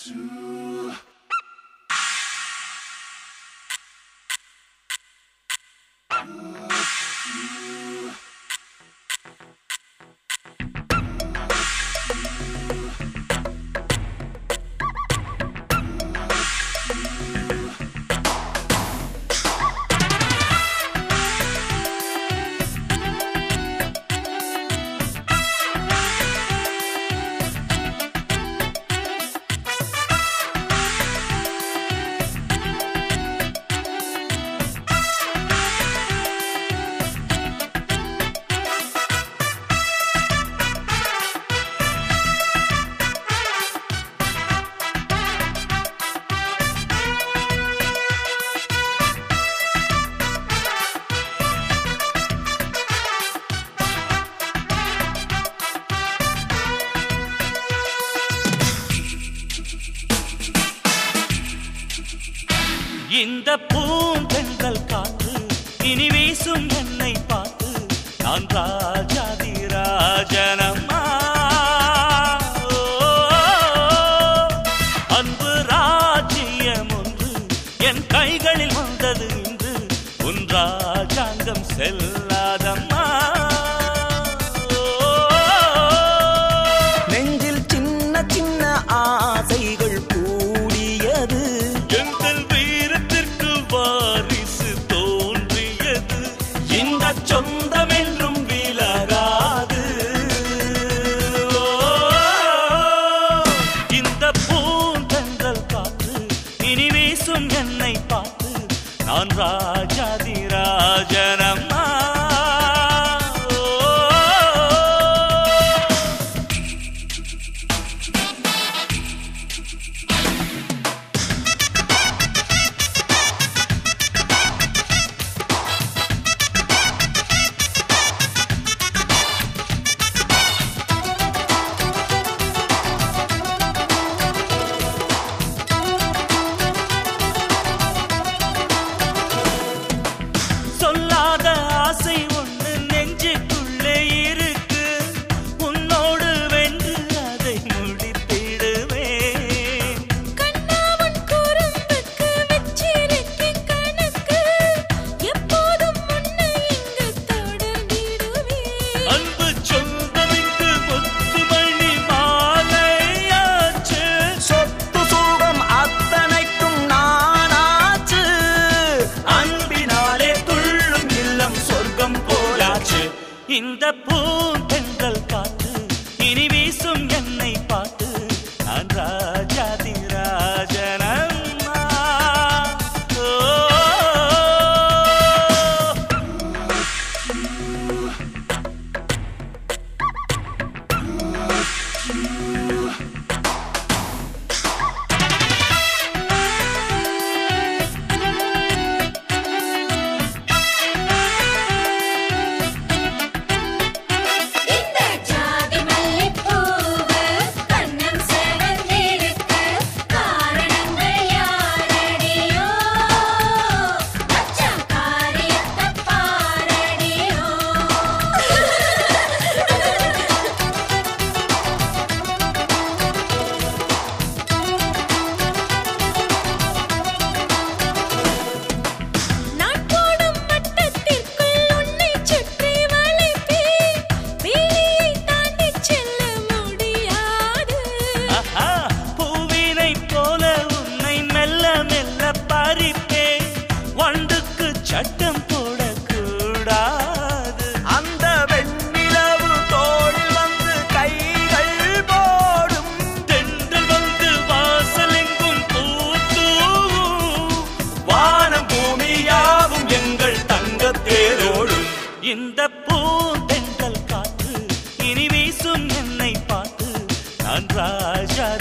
இந்த பூந்தென்றல் காற்று இனி வீசும் என்னை பார்த்து நான் ராஜாதி ராஜனம்மா அன்பு ராஜ்யம் ஒன்று என் கைகளில் வந்தது இன்று உன் ராஜாங்கம் செல்லாதம்மா நெஞ்சில் சின்ன சின்ன ஆசைகள் கூடியது வாரிசு தோன்றியது இந்த சொந்தம் என்றும் விலகாது இந்த பூந்தென்றல் காற்று இனி வீசும் என்னை பார்த்து நான் ராஜாதி ராஜனம்மா இந்த பூந்தென்றல் காற்று இனி வீசும் என்னை பார்த்து நான் ராஜாதி ராஜனம்மா சட்டம் போடக்கூடாது அந்த வெண்ணிலவு தோளில் வந்து கைகள் போடும் தென்றல் வந்து வாசலெங்கும் பூத்தூவும் வானம் பூமியாவும் எங்கள் தங்கத் தேரோடும் இந்த பூந்தென்றல் காற்று இனி வீசும் என்னை பார்த்து நான் ராஜா